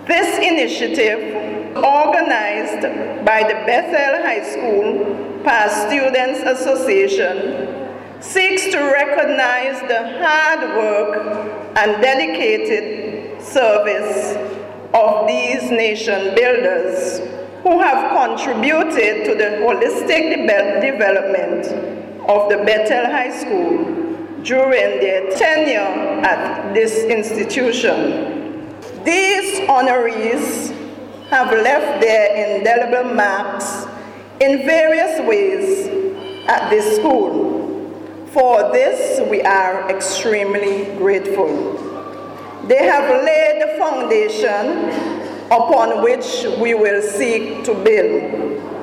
This initiative, organized by the Bethel High School Past Students Association, seeks to recognize the hard work and dedicated service of these nation builders who have contributed to the holistic development of the Bethel High School during their tenure at this institution. These honorees have left their indelible marks in various ways at this school. For this, we are extremely grateful. They have laid the foundation upon which we will seek to build.